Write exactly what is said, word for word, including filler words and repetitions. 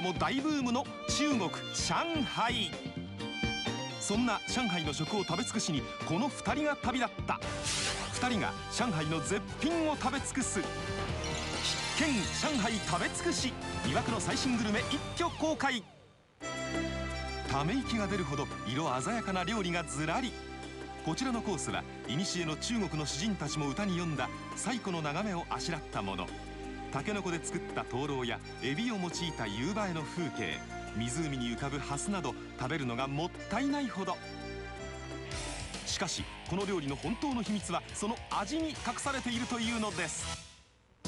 も大ブームの中国上海。そんな上海の食を食べ尽くしにこのふたりが旅立った。ふたりが上海の絶品を食べ尽くす必見上海食べ尽くし。魅惑の最新グルメ一挙公開。ため息が出るほど色鮮やかな料理がずらり。こちらのコースは古の中国の詩人たちも歌に詠んだ最古の眺めをあしらったもの。タケノコで作った灯籠やエビを用いた夕映えの風景、湖に浮かぶハスなど食べるのがもったいないほど。しかしこの料理の本当の秘密はその味に隠されているというのです。